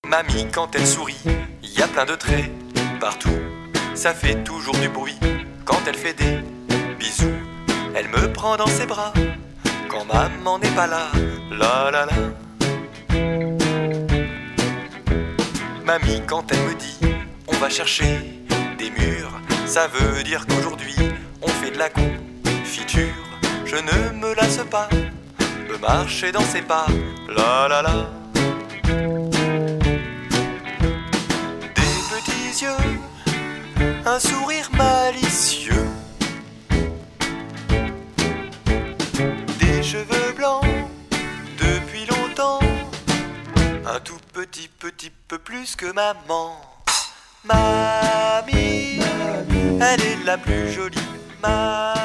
Mamie, quand elle sourit, y a plein de traits partout. Ça fait toujours du bruit quand elle fait des bisous. Elle me prend dans ses bras quand maman n'est pas là. La la la. Mamie, quand elle me dit on va chercher des mûres, ça veut dire qu'aujourd'hui on fait de la confiture. Je ne me lasse pas de marcher dans ses pas. La la la. Des petits yeux, un sourire malicieux, des cheveux blancs depuis longtemps, un tout petit peu plus que maman. Mamie, elle est la plus jolie. Mamie.